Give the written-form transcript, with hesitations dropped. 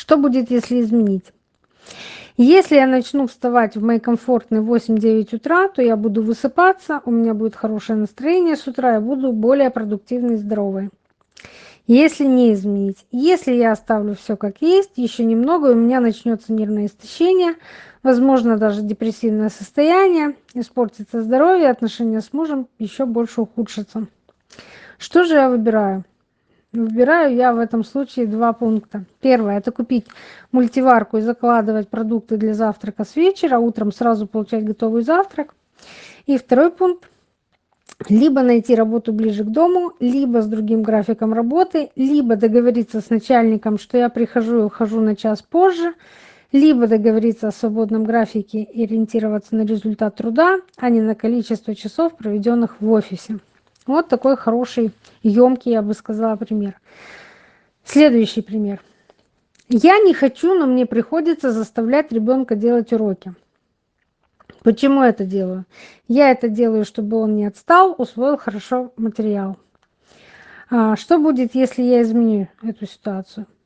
Что будет, если изменить? Если я начну вставать в мои комфортные 8-9 утра, то я буду высыпаться, у меня будет хорошее настроение с утра, я буду более продуктивной и здоровой. Если не изменить, если я оставлю все как есть, еще немного, и у меня начнется нервное истощение, возможно, даже депрессивное состояние, испортится здоровье, отношения с мужем еще больше ухудшатся. Что же я выбираю? Выбираю я в этом случае 2 пункта. Первое – это купить мультиварку и закладывать продукты для завтрака с вечера, утром сразу получать готовый завтрак. И второй пункт – либо найти работу ближе к дому, либо с другим графиком работы, либо договориться с начальником, что я прихожу и ухожу на час позже, либо договориться о свободном графике и ориентироваться на результат труда, а не на количество часов, проведенных в офисе. Вот такой хороший, емкий, я бы сказала, пример. Следующий пример. Я не хочу, но мне приходится заставлять ребенка делать уроки. Почему я это делаю? Я это делаю, чтобы он не отстал, усвоил хорошо материал. Что будет, если я изменю эту ситуацию?